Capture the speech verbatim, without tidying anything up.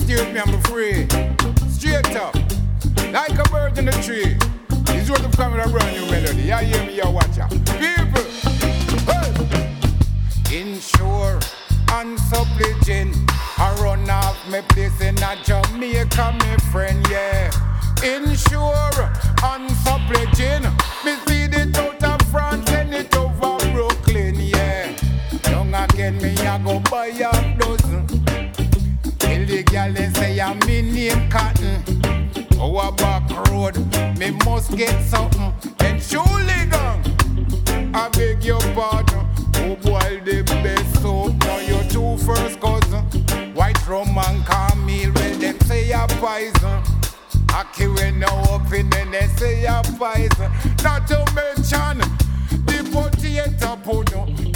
steer me, I'm free. Straight up, like a bird in the tree. This was the coming a brand new melody. You hear me, you watch out. People, hey. Insure and supplicant. I run off my place in a Jamaica, my friend, yeah. Insure and supplicant. Me feed it out of France and it over Brooklyn, yeah. Young again, me I go buy a dozen. Tell the girl they say I'm me name Cotton. Our back road, me must get something. And surely gang, I beg your pardon. Oh boy, the best soap. Now your two first cousin, White Rum and Camille. Well, them say a poison. I kill when no opinion, they say a poison. Not to mention the potato pudding.